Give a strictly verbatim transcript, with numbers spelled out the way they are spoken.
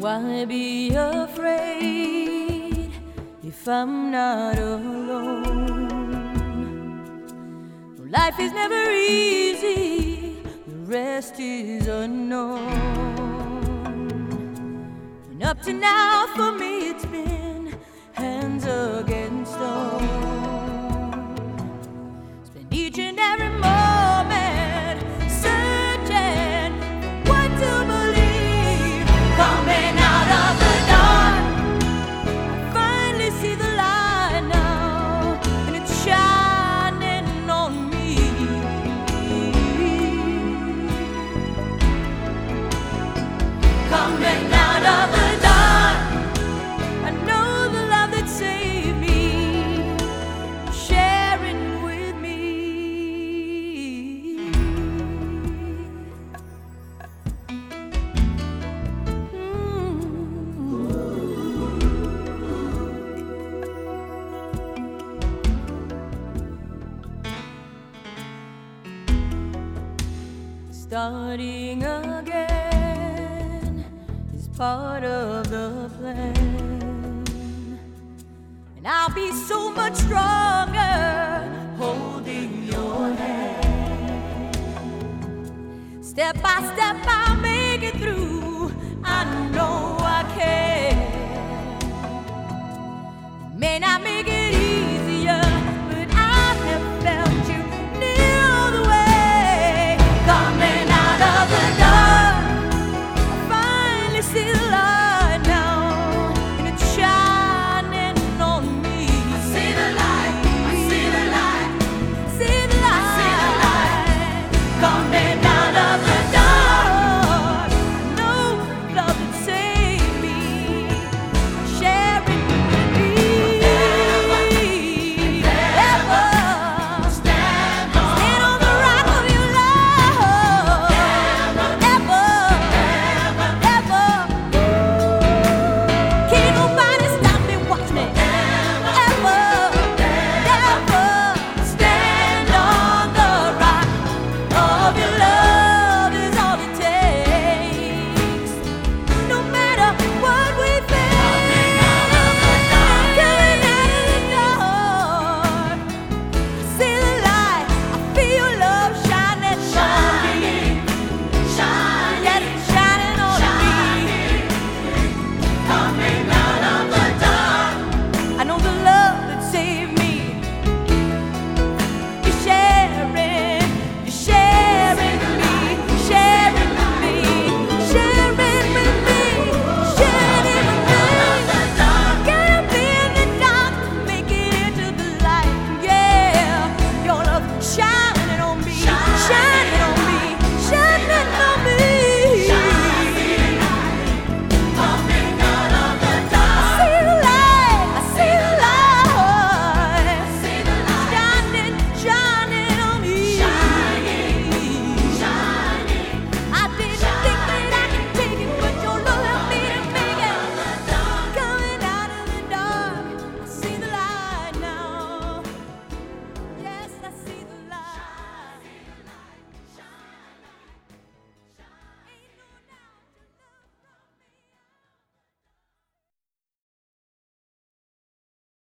Why be afraid if I'm not alone? Life is never easy, the rest is unknown. And up to now for me it's been hands against stone. Spend each and every moment searching for what to believe. Coming out of the dark, I finally see the light now, and it's shining on me. Coming out of the dark, I know the love that saved me, sharing with me. Starting again is part of the plan, and I'll be so much stronger holding your hand. Step by step I'll make